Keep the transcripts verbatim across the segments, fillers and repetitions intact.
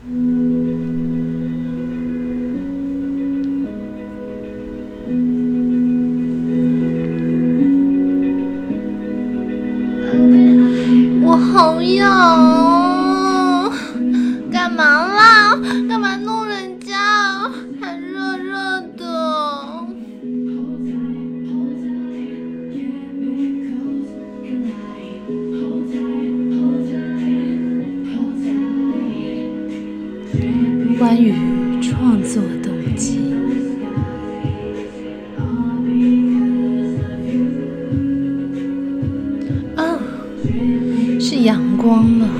我好痒哦！干嘛啦？干嘛弄人家？还热热的。 关于创作动机。哦，是阳光了。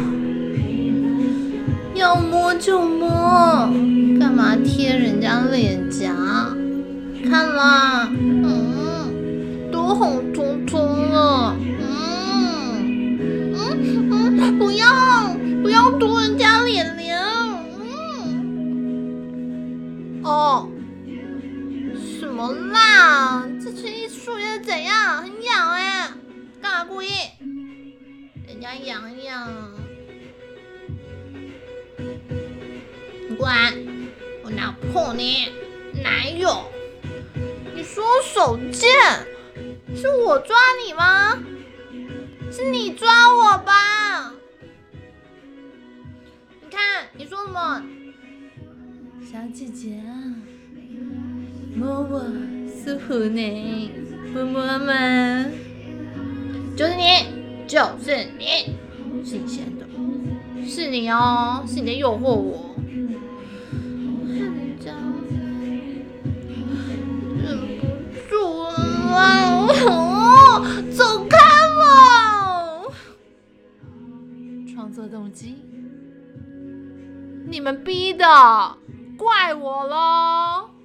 要摸就摸，干嘛贴人家脸颊？看啦，嗯，都红彤彤了。嗯嗯嗯，不要不要嘟人家脸脸。嗯，哦，什么啦？这吃一树叶怎样？很痒哎、欸，干嘛故意？人家痒痒。你过来，我哪有碰你？哪有？你说我手贱，是我抓你吗？是你抓我吧？你看，你说什么？ 小姐姐啊，摸我舒服呢，摸摸嘛。 就是你，就是你，是你先的，是你哦，是你在诱惑我。人家忍不住了，哦，走开了。 创作动机？ 你们逼的，怪我咯。